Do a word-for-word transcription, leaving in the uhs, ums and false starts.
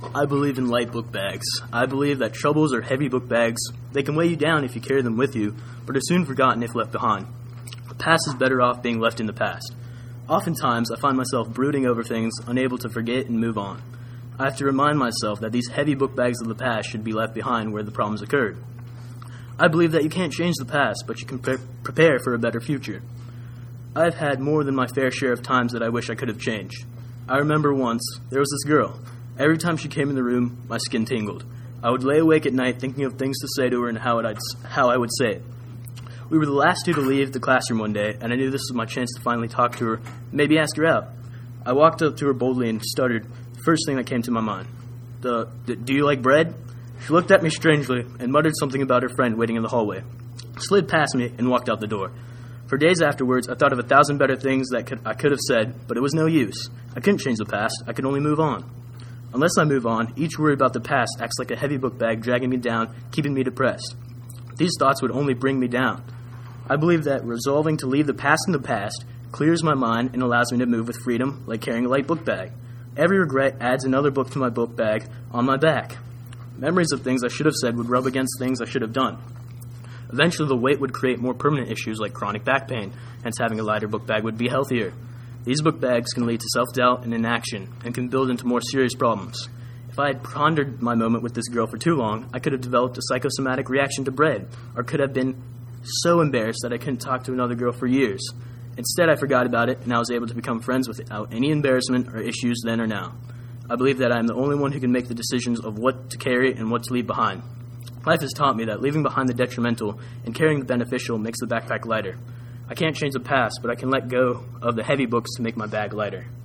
I believe in light book bags. I believe that troubles are heavy book bags. They can weigh you down if you carry them with you, but are soon forgotten if left behind. The past is better off being left in the past. Oftentimes, I find myself brooding over things, unable to forget and move on. I have to remind myself that these heavy book bags of the past should be left behind where the problems occurred. I believe that you can't change the past, but you can pre- prepare for a better future. I've had more than my fair share of times that I wish I could have changed. I remember once, there was this girl. Every time she came in the room, my skin tingled. I would lay awake at night thinking of things to say to her and how, it I'd, how I would say it. We were the last two to leave the classroom one day, and I knew this was my chance to finally talk to her, maybe ask her out. I walked up to her boldly and stuttered the first thing that came to my mind. The, the, do you like bread? She looked at me strangely and muttered something about her friend waiting in the hallway, slid past me, and walked out the door. For days afterwards, I thought of a thousand better things that could, I could have said, but it was no use. I couldn't change the past. I could only move on. Unless I move on, each worry about the past acts like a heavy book bag dragging me down, keeping me depressed. These thoughts would only bring me down. I believe that resolving to leave the past in the past clears my mind and allows me to move with freedom, like carrying a light book bag. Every regret adds another book to my book bag on my back. Memories of things I should have said would rub against things I should have done. Eventually, the weight would create more permanent issues like chronic back pain, hence having a lighter book bag would be healthier. These book bags can lead to self-doubt and inaction, and can build into more serious problems. If I had pondered my moment with this girl for too long, I could have developed a psychosomatic reaction to bread, or could have been so embarrassed that I couldn't talk to another girl for years. Instead, I forgot about it, and I was able to become friends without any embarrassment or issues then or now. I believe that I am the only one who can make the decisions of what to carry and what to leave behind. Life has taught me that leaving behind the detrimental and carrying the beneficial makes the backpack lighter. I can't change the past, but I can let go of the heavy books to make my bag lighter.